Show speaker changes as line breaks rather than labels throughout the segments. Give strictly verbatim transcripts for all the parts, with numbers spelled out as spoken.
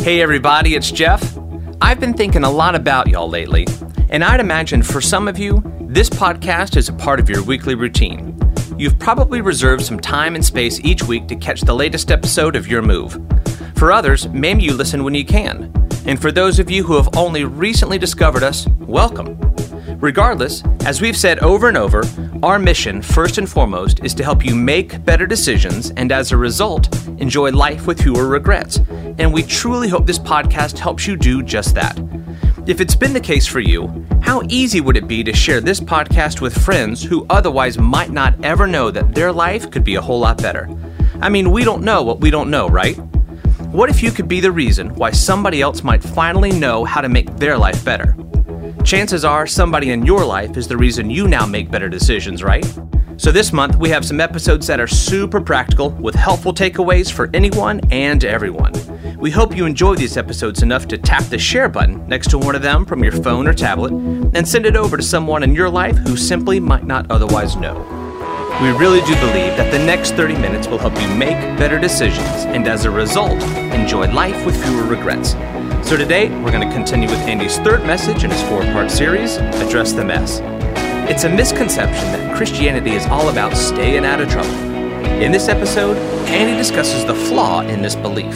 Hey everybody, it's Jeff. I've been thinking a lot about y'all lately, and I'd imagine for some of you, this podcast is a part of your weekly routine. You've probably reserved some time and space each week to catch the latest episode of Your Move. For others, maybe you listen when you can. And for those of you who have only recently discovered us, welcome. Regardless, as we've said over and over, our mission, first and foremost, is to help you make better decisions and as a result, enjoy life with fewer regrets. And we truly hope this podcast helps you do just that. If it's been the case for you, how easy would it be to share this podcast with friends who otherwise might not ever know that their life could be a whole lot better? I mean, we don't know what we don't know, right? What if you could be the reason why somebody else might finally know how to make their life better? Chances are somebody in your life is the reason you now make better decisions, right? So this month, we have some episodes that are super practical with helpful takeaways for anyone and everyone. We hope you enjoy these episodes enough to tap the share button next to one of them from your phone or tablet and send it over to someone in your life who simply might not otherwise know. We really do believe that the next thirty minutes will help you make better decisions and as a result, enjoy life with fewer regrets. So today, we're going to continue with Andy's third message in his four-part series, Address the Mess. It's a misconception that Christianity is all about staying out of trouble. In this episode, Andy discusses the flaw in this belief.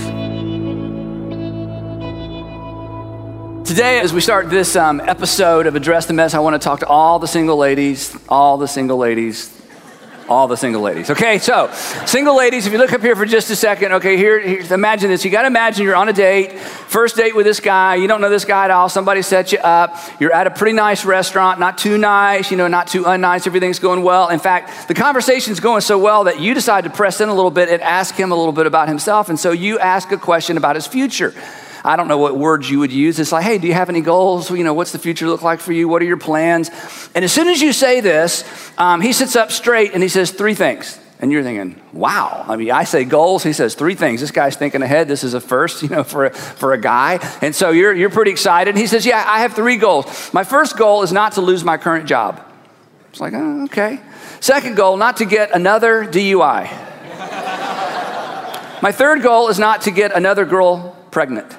Today, as we start this um, episode of Address the Mess, I want to talk to all the single ladies, all the single ladies, all the single ladies. Okay, so single ladies, if you look up here for just a second, okay, here, here imagine this. You got to imagine you're on a date, first date with this guy. You don't know this guy at all. Somebody set you up. You're at a pretty nice restaurant, not too nice, you know, not too unnice. Everything's going well. In fact, the conversation's going so well that you decide to press in a little bit and ask him a little bit about himself. And so you ask a question about his future. I don't know what words you would use. It's like, hey, do you have any goals? You know, what's the future look like for you? What are your plans? And as soon as you say this, um, he sits up straight and he says three things. And you're thinking, wow. I mean, I say goals. He says three things. This guy's thinking ahead. This is a first, you know, for a, for a guy. And so you're you're pretty excited. He says, yeah, I have three goals. My first goal is not to lose my current job. It's like, oh, okay. Second goal, not to get another D U I. My third goal is not to get another girl pregnant.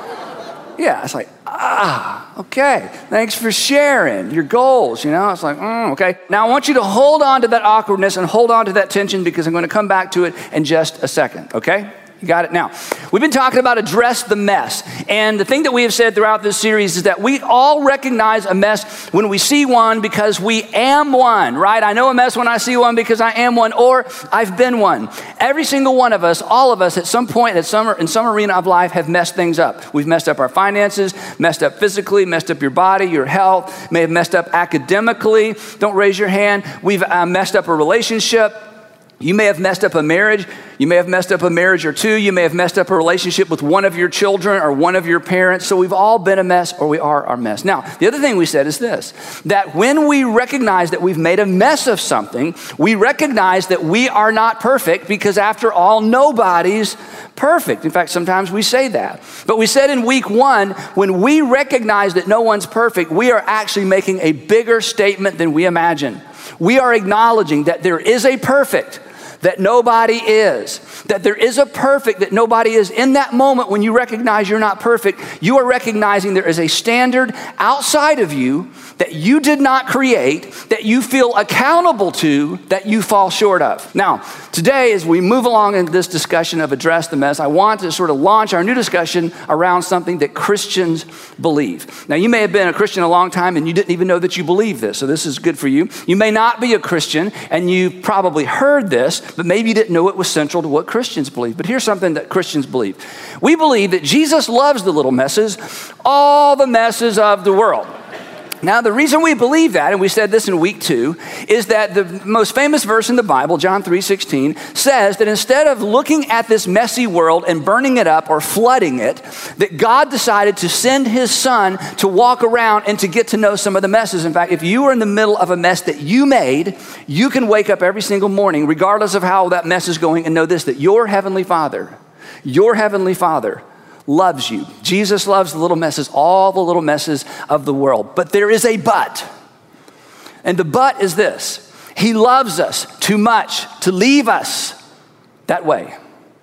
Yeah, it's like, ah, okay. Thanks for sharing your goals, you know? It's like, mm, okay. Now I want you to hold on to that awkwardness and hold on to that tension because I'm going to come back to it in just a second, okay? You got it? Now, we've been talking about address the mess. And the thing that we have said throughout this series is that we all recognize a mess when we see one because we am one, right? I know a mess when I see one because I am one or I've been one. Every single one of us, all of us at some point at some, in some arena of life have messed things up. We've messed up our finances, messed up physically, messed up your body, your health, may have messed up academically. Don't raise your hand. We've uh, messed up a relationship. You may have messed up a marriage. You may have messed up a marriage or two. You may have messed up a relationship with one of your children or one of your parents. So we've all been a mess or we are our mess. Now, the other thing we said is this, that when we recognize that we've made a mess of something, we recognize that we are not perfect because after all, nobody's perfect. In fact, sometimes we say that. But we said in week one, when we recognize that no one's perfect, we are actually making a bigger statement than we imagine. We are acknowledging that there is a perfect that nobody is, that there is a perfect that nobody is. In that moment when you recognize you're not perfect, you are recognizing there is a standard outside of you that you did not create, that you feel accountable to, that you fall short of. Now, today as we move along in this discussion of Address the Mess, I want to sort of launch our new discussion around something that Christians believe. Now, you may have been a Christian a long time and you didn't even know that you believe this, so this is good for you. You may not be a Christian and you've probably heard this, but maybe you didn't know it was central to what Christians believe. But here's something that Christians believe. We believe that Jesus loves the little messes, all the messes of the world. Now, the reason we believe that, and we said this in week two, is that the most famous verse in the Bible, John three sixteen, says that instead of looking at this messy world and burning it up or flooding it, that God decided to send his son to walk around and to get to know some of the messes. In fact, if you are in the middle of a mess that you made, you can wake up every single morning, regardless of how that mess is going, and know this, that your heavenly Father, your heavenly Father loves you. Jesus loves the little messes, all the little messes of the world. But there is a but. And the but is this. He loves us too much to leave us that way.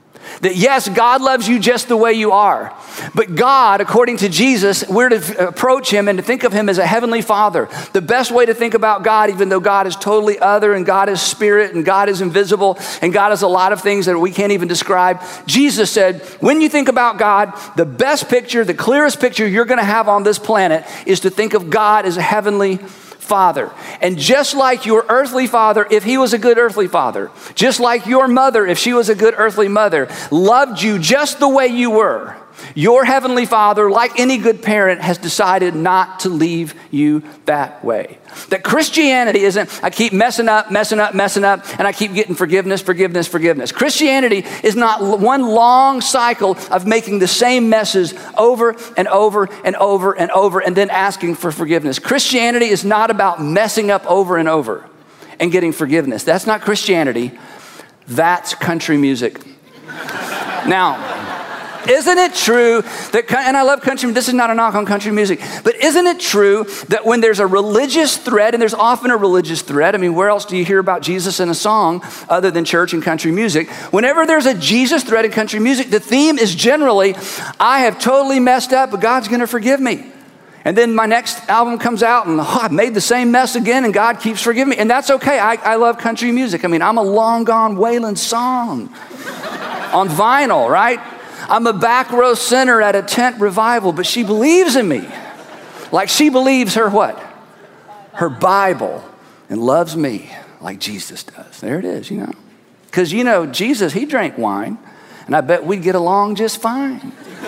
That yes, God loves you just the way you are. But God, according to Jesus, we're to approach him and to think of him as a heavenly Father. The best way to think about God, even though God is totally other and God is spirit and God is invisible and God is a lot of things that we can't even describe. Jesus said, when you think about God, the best picture, the clearest picture you're going to have on this planet is to think of God as a heavenly Father. And just like your earthly father, if he was a good earthly father, just like your mother, if she was a good earthly mother, loved you just the way you were, your heavenly Father, like any good parent, has decided not to leave you that way. That Christianity isn't, I keep messing up, messing up, messing up, and I keep getting forgiveness, forgiveness, forgiveness. Christianity is not one long cycle of making the same messes over and over and over and over and then asking for forgiveness. Christianity is not about messing up over and over and getting forgiveness. That's not Christianity. That's country music. Now, isn't it true that, and I love country, this is not a knock on country music, but isn't it true that when there's a religious thread, and there's often a religious thread, I mean, where else do you hear about Jesus in a song other than church and country music? Whenever there's a Jesus thread in country music, the theme is generally, I have totally messed up, but God's going to forgive me. And then my next album comes out and oh, I've made the same mess again and God keeps forgiving me. And that's okay. I, I love country music. I mean, I'm a long gone Waylon song on vinyl, right? I'm a back row sinner at a tent revival, but she believes in me. Like she believes her what? Her Bible, and loves me like Jesus does. There it is, you know. Because, you know, Jesus, he drank wine, and I bet we'd get along just fine.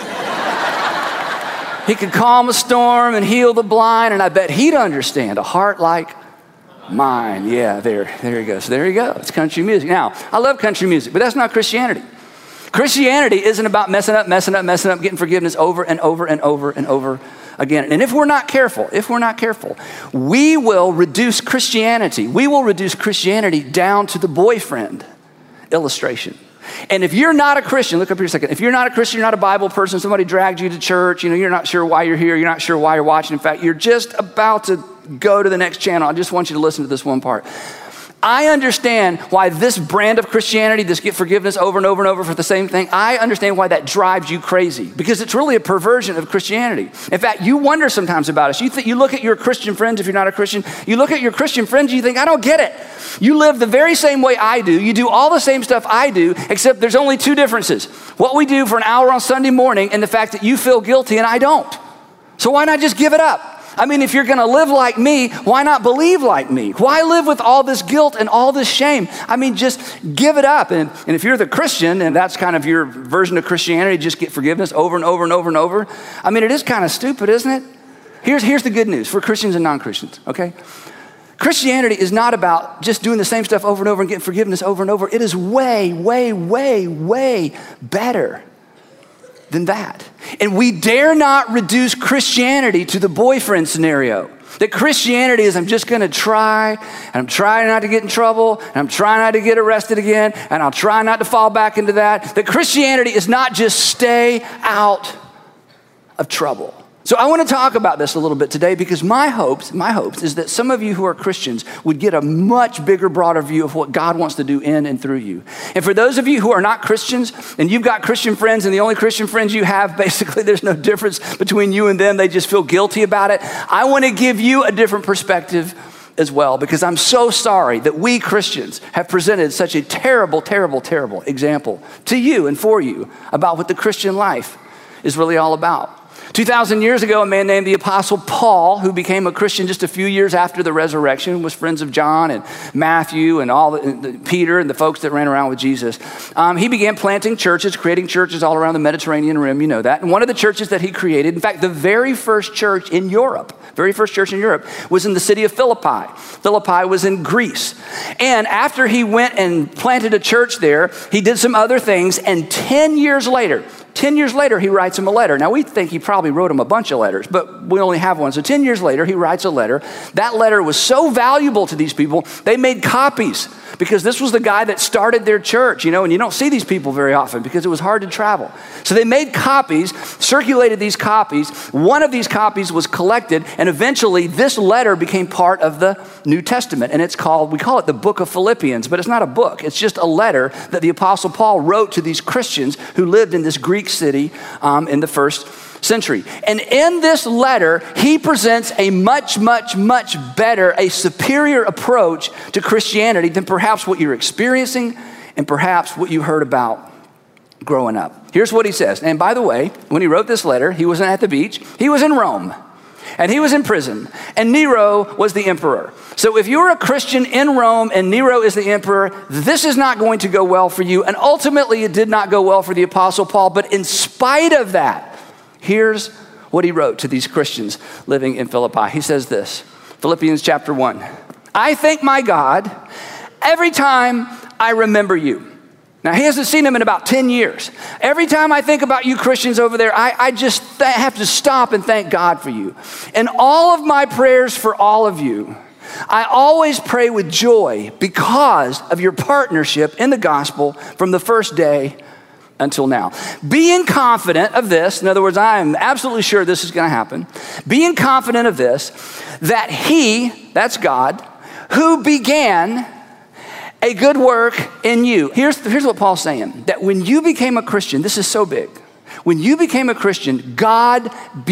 He could calm a storm and heal the blind, and I bet he'd understand a heart like mine. Yeah, there, there he goes. There you go. It's country music. Now, I love country music, but that's not Christianity. Christianity isn't about messing up, messing up, messing up, getting forgiveness over and over and over and over again. And if we're not careful, if we're not careful, we will reduce Christianity. We will reduce Christianity down to the boyfriend illustration. And if you're not a Christian, look up here a second. If you're not a Christian, you're not a Bible person, somebody dragged you to church, you know, you're not sure why you're here, you're not sure why you're watching. In fact, you're just about to go to the next channel. I just want you to listen to this one part. I understand why this brand of Christianity, this get forgiveness over and over and over for the same thing, I understand why that drives you crazy because it's really a perversion of Christianity. In fact, you wonder sometimes about us. You th- you look at your Christian friends, if you're not a Christian, you look at your Christian friends, you think, I don't get it. You live the very same way I do. You do all the same stuff I do, except there's only two differences. What we do for an hour on Sunday morning and the fact that you feel guilty and I don't. So why not just give it up? I mean, if you're going to live like me, why not believe like me? Why live with all this guilt and all this shame? I mean, just give it up. And, and if you're the Christian, and that's kind of your version of Christianity, just get forgiveness over and over and over and over. I mean, it is kind of stupid, isn't it? Here's, here's the good news for Christians and non-Christians, okay? Christianity is not about just doing the same stuff over and over and getting forgiveness over and over. It is way, way, way, way better than that. And we dare not reduce Christianity to the boyfriend scenario. That Christianity is I'm just going to try, and I'm trying not to get in trouble, and I'm trying not to get arrested again, and I'll try not to fall back into that. That Christianity is not just stay out of trouble. So I want to talk about this a little bit today because my hopes, my hopes is that some of you who are Christians would get a much bigger, broader view of what God wants to do in and through you. And for those of you who are not Christians and you've got Christian friends and the only Christian friends you have, basically there's no difference between you and them. They just feel guilty about it. I want to give you a different perspective as well because I'm so sorry that we Christians have presented such a terrible, terrible, terrible example to you and for you about what the Christian life is really all about. two thousand years ago, a man named the Apostle Paul, who became a Christian just a few years after the resurrection, was friends of John and Matthew and all the, the Peter and the folks that ran around with Jesus. Um, he began planting churches, creating churches all around the Mediterranean Rim, you know that. And one of the churches that he created, in fact, the very first church in Europe, very first church in Europe, was in the city of Philippi. Philippi was in Greece. And after he went and planted a church there, he did some other things, and ten years later, Ten years later, he writes him a letter. Now, we think he probably wrote him a bunch of letters, but we only have one. So ten years later, he writes a letter. That letter was so valuable to these people, they made copies because this was the guy that started their church, you know, and you don't see these people very often because it was hard to travel. So they made copies, circulated these copies. One of these copies was collected, and eventually this letter became part of the New Testament. And it's called, we call it the book of Philippians, but it's not a book. It's just a letter that the Apostle Paul wrote to these Christians who lived in this Greek city um, in the first century. And in this letter, he presents a much, much, much better, a superior approach to Christianity than perhaps what you're experiencing and perhaps what you heard about growing up. Here's what he says. And by the way, when he wrote this letter, he wasn't at the beach. He was in Rome. And he was in prison. And Nero was the emperor. So if you're a Christian in Rome and Nero is the emperor, this is not going to go well for you. And ultimately, it did not go well for the Apostle Paul. But in spite of that, here's what he wrote to these Christians living in Philippi. He says this, Philippians chapter one. I thank my God every time I remember you. Now, he hasn't seen them in about ten years. Every time I think about you Christians over there, I, I just th- have to stop and thank God for you. And all of my prayers for all of you, I always pray with joy because of your partnership in the gospel from the first day until now. Being confident of this, in other words, I am absolutely sure this is going to happen. Being confident of this, that he, that's God, who began a good work in you. Here's, here's what Paul's saying, that when you became a Christian, this is so big. When you became a Christian, God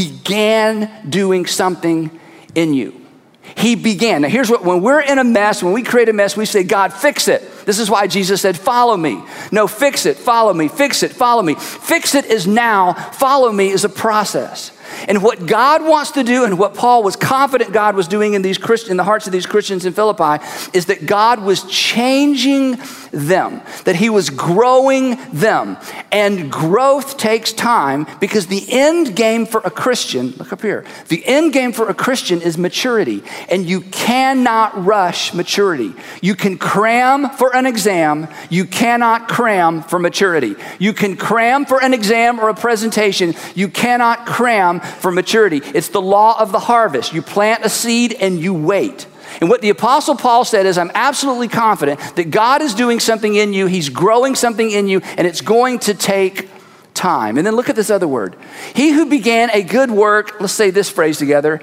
began doing something in you. He began. Now here's what, when we're in a mess, when we create a mess, we say, God, fix it. This is why Jesus said, follow me. No, fix it, follow me, fix it, follow me. Fix it is now, follow me is a process. And what God wants to do and what Paul was confident God was doing in these Christ- in the hearts of these Christians in Philippi is that God was changing them, that he was growing them. And growth takes time because the end game for a Christian, look up here, the end game for a Christian is maturity. And you cannot rush maturity. You can cram for an exam. You cannot cram for maturity. You can cram for an exam or a presentation. You cannot cram for maturity. It's the law of the harvest. You plant a seed and you wait. And what the Apostle Paul said is, I'm absolutely confident that God is doing something in you. He's growing something in you, and it's going to take time. And then look at this other word. He who began a good work, let's say this phrase together,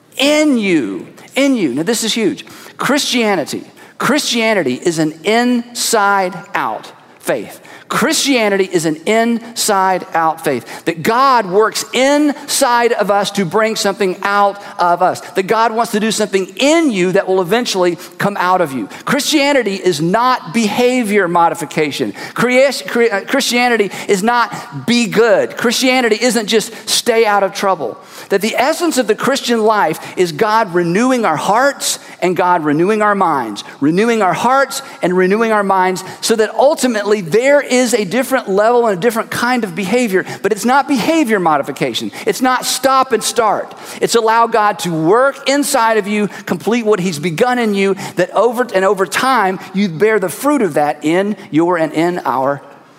in you, in you. Now this is huge. Christianity, Christianity is an inside out faith. Christianity is an inside-out faith, that God works inside of us to bring something out of us, that God wants to do something in you that will eventually come out of you. Christianity is not behavior modification. Christianity is not be good. Christianity isn't just stay out of trouble. That the essence of the Christian life is God renewing our hearts and God renewing our minds, renewing our hearts and renewing our minds so that ultimately there is a different level and a different kind of behavior, but it's not behavior modification. It's not stop and start. It's allow God to work inside of you, complete what he's begun in you, that over and over time, you bear the fruit of that in your and in our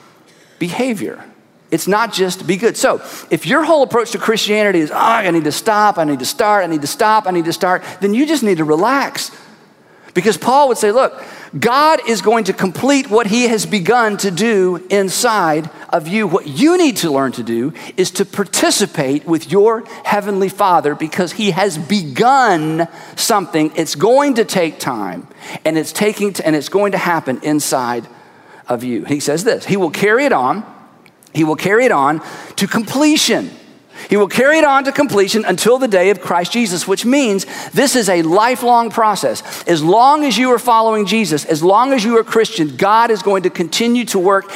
behavior. It's not just be good. So if your whole approach to Christianity is, oh, I need to stop, I need to start, I need to stop, I need to start, then you just need to relax. Because Paul would say, look, God is going to complete what he has begun to do inside of you. What you need to learn to do is to participate with your heavenly Father because he has begun something. It's going to take time, and it's taking to, and it's going to happen inside of you. He says this, he will carry it on. He will carry it on to completion. He will carry it on to completion until the day of Christ Jesus, which means this is a lifelong process. As long as you are following Jesus, as long as you are Christian, God is going to continue to work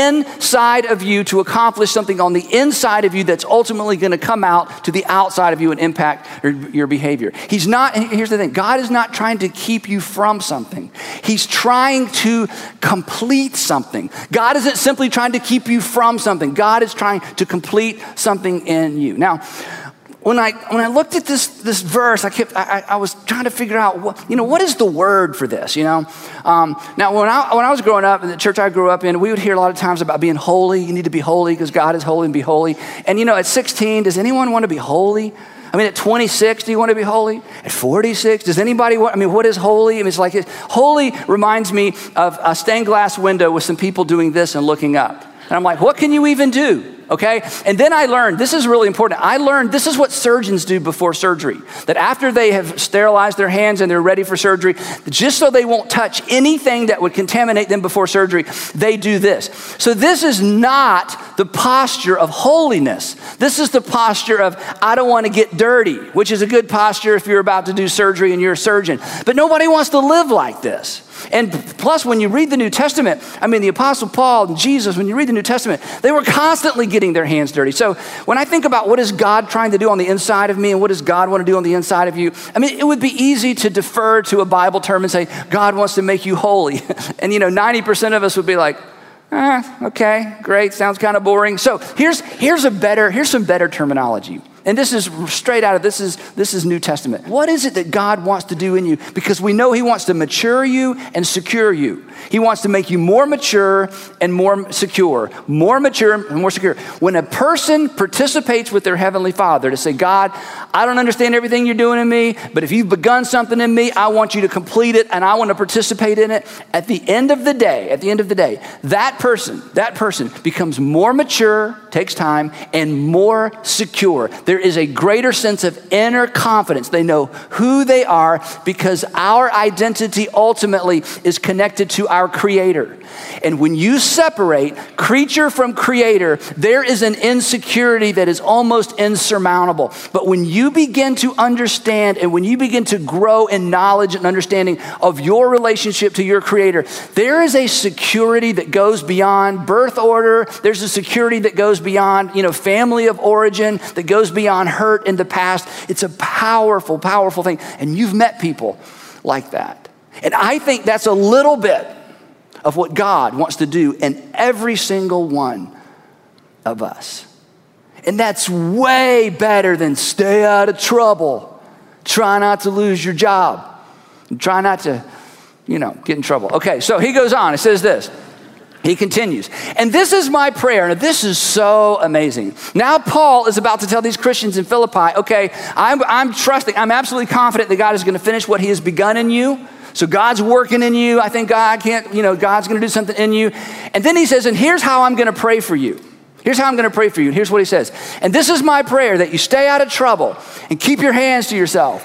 inside of you to accomplish something on the inside of you that's ultimately going to come out to the outside of you and impact your, your behavior. He's not, here's the thing, God is not trying to keep you from something. He's trying to complete something. God isn't simply trying to keep you from something. God is trying to complete something in you. Now, when I when I looked at this this verse, I kept I, I was trying to figure out what you know what is the word for this. You know, um, now when I when I was growing up in the church I grew up in, we would hear a lot of times about being holy. You need to be holy because God is holy and be holy. And you know, at sixteen, does anyone want to be holy? I mean, at twenty-six, do you want to be holy? At forty-six, does anybody want, I mean, what is holy? I mean, it's like, holy reminds me of a stained glass window with some people doing this and looking up. And I'm like, what can you even do? Okay? And then I learned, this is really important. I learned this is what surgeons do before surgery. That after they have sterilized their hands and they're ready for surgery, just so they won't touch anything that would contaminate them before surgery, they do this. So this is not the posture of holiness. This is the posture of, I don't want to get dirty, which is a good posture if you're about to do surgery and you're a surgeon. But nobody wants to live like this. And plus, when you read the New Testament, I mean, the Apostle Paul and Jesus, when you read the New Testament, they were constantly getting their hands dirty. So when I think about what is God trying to do on the inside of me and what does God want to do on the inside of you, I mean, it would be easy to defer to a Bible term and say, God wants to make you holy. And, you know, ninety percent of us would be like, eh, okay, great, sounds kind of boring. So here's, here's a better, here's some better terminology. And this is straight out of, this is this is New Testament. What is it that God wants to do in you? Because we know he wants to mature you and secure you. He wants to make you more mature and more secure. More mature and more secure. When a person participates with their Heavenly Father to say, God, I don't understand everything you're doing in me, but if you've begun something in me, I want you to complete it and I want to participate in it. At the end of the day, at the end of the day, that person, that person becomes more mature, takes time, and more secure. There is a greater sense of inner confidence. They know who they are because our identity ultimately is connected to our Creator. And when you separate creature from Creator, there is an insecurity that is almost insurmountable. But when you begin to understand and when you begin to grow in knowledge and understanding of your relationship to your Creator, there is a security that goes beyond birth order. There's a security that goes beyond, you know, family of origin, that goes beyond hurt in the past. It's a powerful, powerful thing. And you've met people like that. And I think that's a little bit of what God wants to do in every single one of us. And that's way better than stay out of trouble. Try not to lose your job. Try not to, you know, get in trouble. Okay, so he goes on. It says this. He continues. And this is my prayer. Now, this is so amazing. Now, Paul is about to tell these Christians in Philippi, okay, I'm, I'm trusting, I'm absolutely confident that God is going to finish what he has begun in you. So God's working in you. I think God can't, you know, God's going to do something in you. And then he says, and here's how I'm going to pray for you. Here's how I'm going to pray for you. And here's what he says. And this is my prayer, that you stay out of trouble and keep your hands to yourself.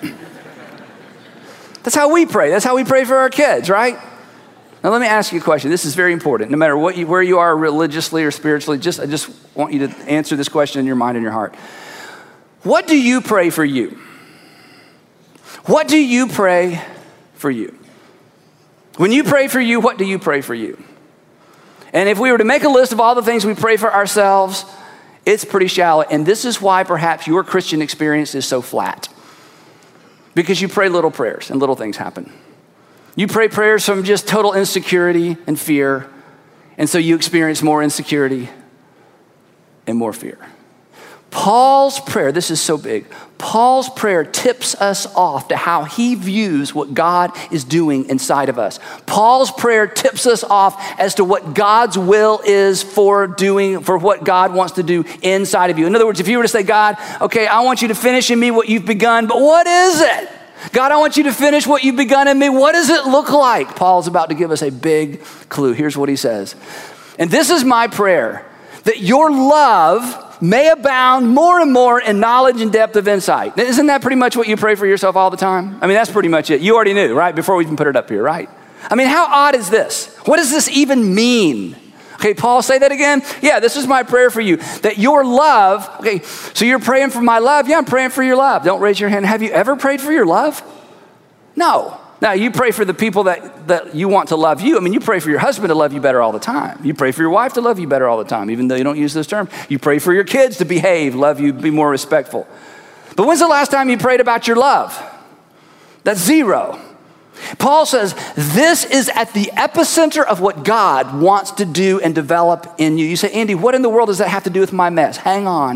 That's how we pray. That's how we pray for our kids, right? Now, let me ask you a question. This is very important. No matter what you, where you are religiously or spiritually, just I just want you to answer this question in your mind and your heart. What do you pray for you? What do you pray for you? When you pray for you, what do you pray for you? And if we were to make a list of all the things we pray for ourselves, it's pretty shallow. And this is why perhaps your Christian experience is so flat. Because you pray little prayers and little things happen. You pray prayers from just total insecurity and fear. And so you experience more insecurity and more fear. Paul's prayer, this is so big. Paul's prayer tips us off to how he views what God is doing inside of us. Paul's prayer tips us off as to what God's will is for doing, for what God wants to do inside of you. In other words, if you were to say, God, okay, I want you to finish in me what you've begun, but what is it? God, I want you to finish what you've begun in me. What does it look like? Paul's about to give us a big clue. Here's what he says. And this is my prayer, that your love may abound more and more in knowledge and depth of insight. Isn't that pretty much what you pray for yourself all the time? I mean, that's pretty much it. You already knew, right? Before we even put it up here, right? I mean, how odd is this? What does this even mean? Okay, Paul, say that again. Yeah, this is my prayer for you, that your love, okay, so you're praying for my love? Yeah, I'm praying for your love. Don't raise your hand. Have you ever prayed for your love? No. Now, you pray for the people that, that you want to love you. I mean, you pray for your husband to love you better all the time. You pray for your wife to love you better all the time, even though you don't use those terms. You pray for your kids to behave, love you, be more respectful. But when's the last time you prayed about your love? That's zero. Paul says, this is at the epicenter of what God wants to do and develop in you. You say, Andy, what in the world does that have to do with my mess? Hang on.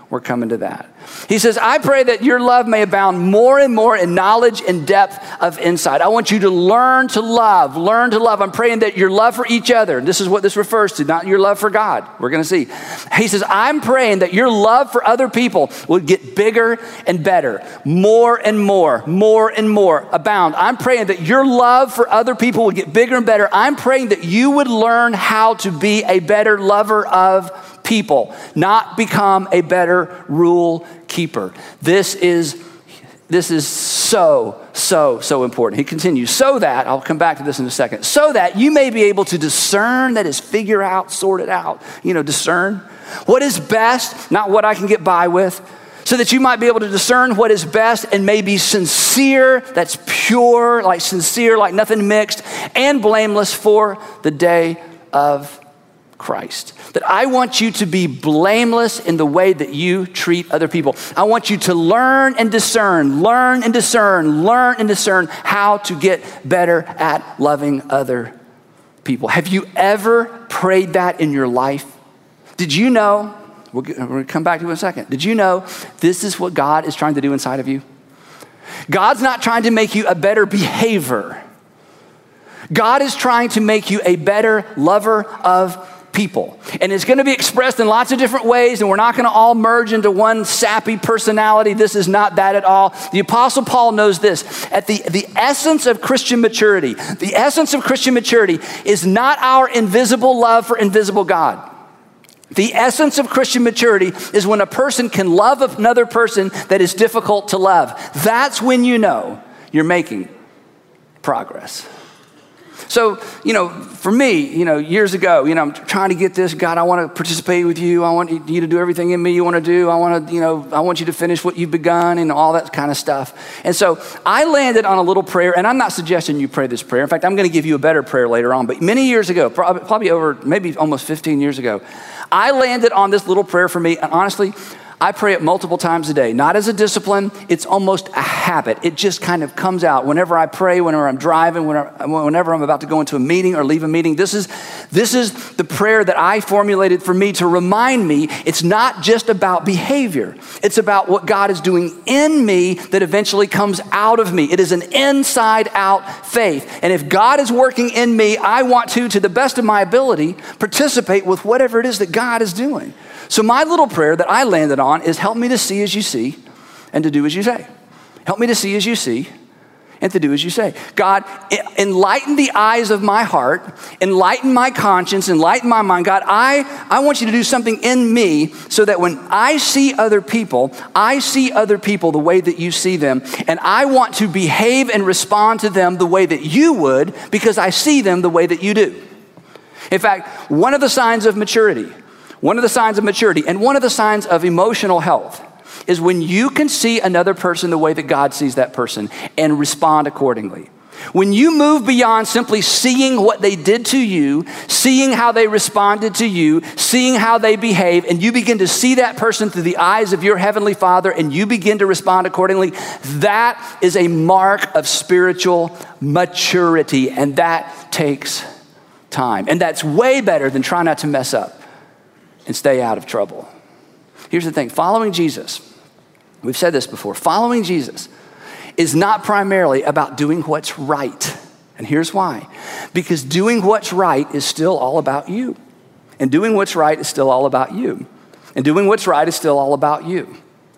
We're coming to that. He says, I pray that your love may abound more and more in knowledge and depth of insight. I want you to learn to love, learn to love. I'm praying that your love for each other, and this is what this refers to, not your love for God. We're going to see. He says, I'm praying that your love for other people will get bigger and better, more and more, more and more, abound. I'm praying that your love for other people will get bigger and better. I'm praying that you would learn how to be a better lover of people, not become a better rule keeper. This is this is so, so, so important. He continues, so that, I'll come back to this in a second, so that you may be able to discern, that is figure out, sort it out, you know, discern what is best, not what I can get by with, so that you might be able to discern what is best and may be sincere, that's pure, like sincere, like nothing mixed, and blameless for the day of Christ. That I want you to be blameless in the way that you treat other people. I want you to learn and discern, learn and discern, learn and discern how to get better at loving other people. Have you ever prayed that in your life? Did you know, we're going to come back to it in a second. Did you know this is what God is trying to do inside of you? God's not trying to make you a better behavior. God is trying to make you a better lover of people. And it's going to be expressed in lots of different ways, and we're not going to all merge into one sappy personality. This is not that at all. The Apostle Paul knows this. At the, the essence of Christian maturity, the essence of Christian maturity is not our invisible love for invisible God. The essence of Christian maturity is when a person can love another person that is difficult to love. That's when you know you're making progress. So, you know, for me, you know, years ago, you know, I'm trying to get this. God, I want to participate with you. I want you to do everything in me you want to do. I want to, you know, I want you to finish what you've begun and all that kind of stuff. And so I landed on a little prayer, and I'm not suggesting you pray this prayer. In fact, I'm going to give you a better prayer later on. But many years ago, probably, probably over maybe almost fifteen years ago, I landed on this little prayer for me. And honestly, I pray it multiple times a day, not as a discipline. It's almost a habit. It just kind of comes out whenever I pray, whenever I'm driving, whenever, whenever I'm about to go into a meeting or leave a meeting. This is, this is the prayer that I formulated for me to remind me it's not just about behavior. It's about what God is doing in me that eventually comes out of me. It is an inside out faith. And if God is working in me, I want to, to the best of my ability, participate with whatever it is that God is doing. So my little prayer that I landed on is help me to see as you see and to do as you say. Help me to see as you see and to do as you say. God, enlighten the eyes of my heart, enlighten my conscience, enlighten my mind. God, I, I want you to do something in me so that when I see other people, I see other people the way that you see them, and I want to behave and respond to them the way that you would because I see them the way that you do. In fact, one of the signs of maturity One of the signs of maturity and one of the signs of emotional health is when you can see another person the way that God sees that person and respond accordingly. When you move beyond simply seeing what they did to you, seeing how they responded to you, seeing how they behave, and you begin to see that person through the eyes of your Heavenly Father and you begin to respond accordingly, that is a mark of spiritual maturity, and that takes time. And that's way better than trying not to mess up and stay out of trouble. Here's the thing, following Jesus, we've said this before, following Jesus is not primarily about doing what's right. And here's why. Because doing what's right is still all about you. And doing what's right is still all about you. And doing what's right is still all about you.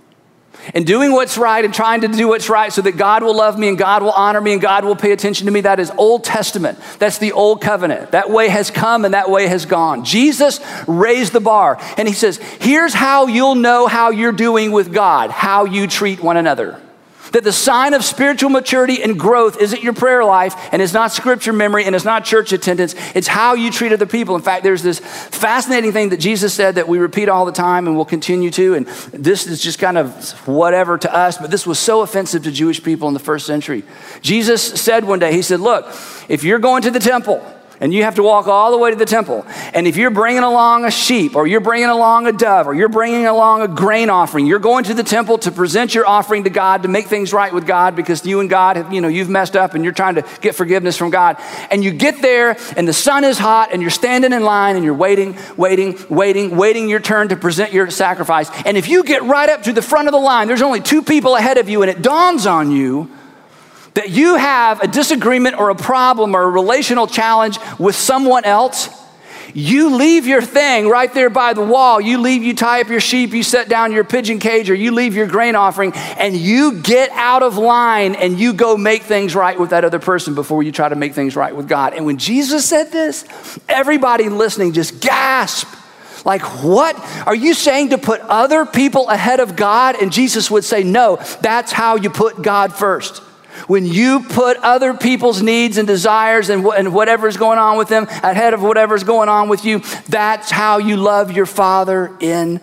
And doing what's right and trying to do what's right so that God will love me and God will honor me and God will pay attention to me, that is Old Testament. That's the old covenant. That way has come and that way has gone. Jesus raised the bar and he says, here's how you'll know how you're doing with God, how you treat one another. That the sign of spiritual maturity and growth isn't your prayer life, and it's not scripture memory, and it's not church attendance. It's how you treat other people. In fact, there's this fascinating thing that Jesus said that we repeat all the time and will continue to, and this is just kind of whatever to us, but this was so offensive to Jewish people in the first century. Jesus said one day, he said, look, if you're going to the temple and you have to walk all the way to the temple. And if you're bringing along a sheep, or you're bringing along a dove, or you're bringing along a grain offering, you're going to the temple to present your offering to God, to make things right with God, because you and God, have, you know, you've messed up and you're trying to get forgiveness from God. And you get there and the sun is hot and you're standing in line and you're waiting, waiting, waiting, waiting your turn to present your sacrifice. And if you get right up to the front of the line, there's only two people ahead of you, and it dawns on you that you have a disagreement or a problem or a relational challenge with someone else, you leave your thing right there by the wall. You leave, you tie up your sheep, you set down your pigeon cage, or you leave your grain offering, and you get out of line and you go make things right with that other person before you try to make things right with God. And when Jesus said this, everybody listening just gasped. Like, what? Are you saying to put other people ahead of God? And Jesus would say, no, that's how you put God first. When you put other people's needs and desires and, wh- and whatever's going on with them ahead of whatever's going on with you, that's how you love your Father in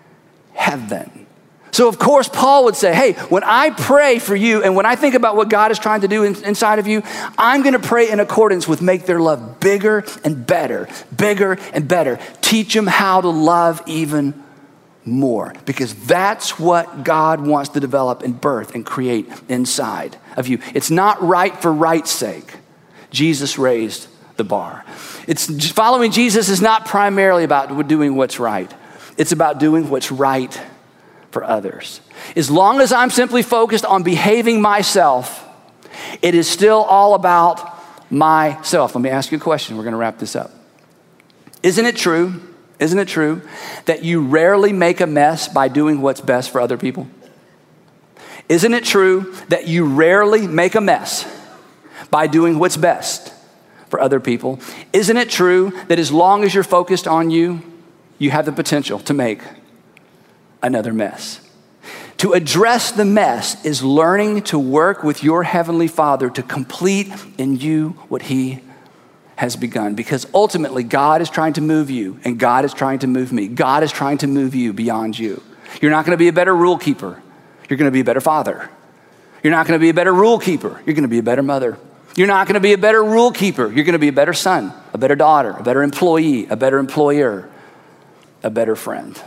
heaven. So of course, Paul would say, hey, when I pray for you and when I think about what God is trying to do in, inside of you, I'm going to pray in accordance with make their love bigger and better, bigger and better. Teach them how to love even more, because that's what God wants to develop and birth and create inside of you. It's not right for right's sake. Jesus raised the bar. It's following Jesus is not primarily about doing what's right. It's about doing what's right for others. As long as I'm simply focused on behaving myself, it is still all about myself. Let me ask you a question. We're going to wrap this up. Isn't it true? Isn't it true that you rarely make a mess by doing what's best for other people? Isn't it true that you rarely make a mess by doing what's best for other people? Isn't it true that as long as you're focused on you, you have the potential to make another mess? To address the mess is learning to work with your Heavenly Father to complete in you what He has begun, because ultimately God is trying to move you and God is trying to move me. God is trying to move you beyond you. You're not going to be a better rule keeper. You're going to be a better father. You're not going to be a better rule keeper. You're going to be a better mother. You're not going to be a better rule keeper. You're going to be a better son, a better daughter, a better employee, a better employer, a better friend.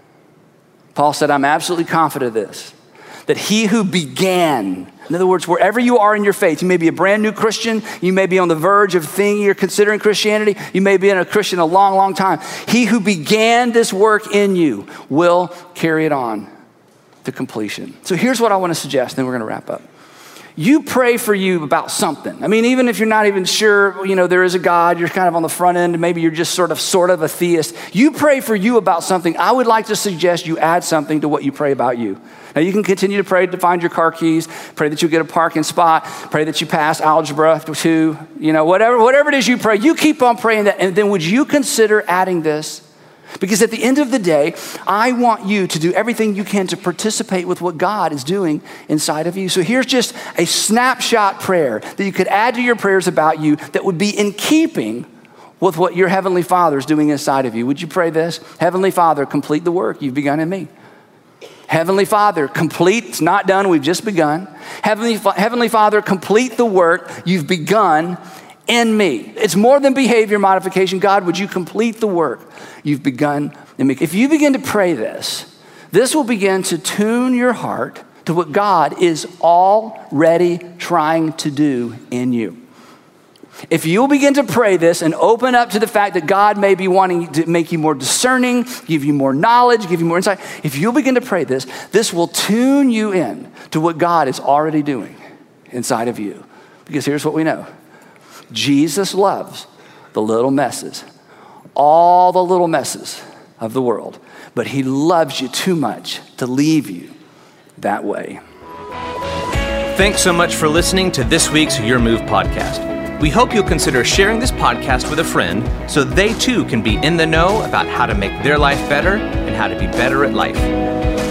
Paul said, I'm absolutely confident of this, that he who began, in other words, wherever you are in your faith, you may be a brand new Christian, you may be on the verge of thinking you're considering Christianity, you may be in a Christian a long, long time. He who began this work in you will carry it on to completion. So here's what I want to suggest, then we're going to wrap up. You pray for you about something. I mean, even if you're not even sure, you know, there is a God, you're kind of on the front end, maybe you're just sort of, sort of a theist. You pray for you about something. I would like to suggest you add something to what you pray about you. Now, you can continue to pray to find your car keys, pray that you get a parking spot, pray that you pass algebra two, you know, whatever, whatever it is you pray, you keep on praying that. And then would you consider adding this? Because at the end of the day, I want you to do everything you can to participate with what God is doing inside of you. So here's just a snapshot prayer that you could add to your prayers about you that would be in keeping with what your Heavenly Father is doing inside of you. Would you pray this? Heavenly Father, complete the work you've begun in me. Heavenly Father, complete, it's not done, we've just begun. Heavenly, Heavenly Father, complete the work you've begun in me. It's more than behavior modification. God, would you complete the work you've begun in me? If you begin to pray this, this will begin to tune your heart to what God is already trying to do in you. If you'll begin to pray this and open up to the fact that God may be wanting to make you more discerning, give you more knowledge, give you more insight, if you'll begin to pray this, this will tune you in to what God is already doing inside of you. Because here's what we know. Jesus loves the little messes, all the little messes of the world, but he loves you too much to leave you that way.
Thanks so much for listening to this week's Your Move podcast. We hope you'll consider sharing this podcast with a friend so they too can be in the know about how to make their life better and how to be better at life.